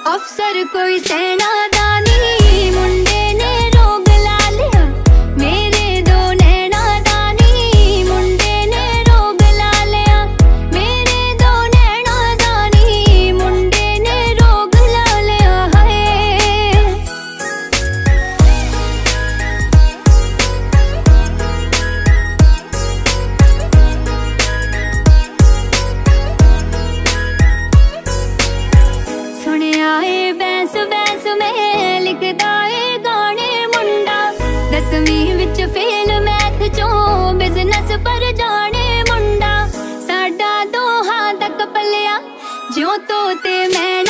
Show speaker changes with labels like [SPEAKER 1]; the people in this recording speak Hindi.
[SPEAKER 1] अफसर कोई सेनादानी, मुंडे ने रोग ला लिया मेरे दो नैनादानी, मुंडे ने रोग ला लिया मेरे दो नैनादानी, मुंडे ने रोग ला लिया है। सुनिया है बैंस बैंस में लिखदा है गाने मुंडा, 10वीं विच फेल मैथ चों बिजनेस पर जाने मुंडा, साडा दोहां तक पलिया ज्यों तोते मैं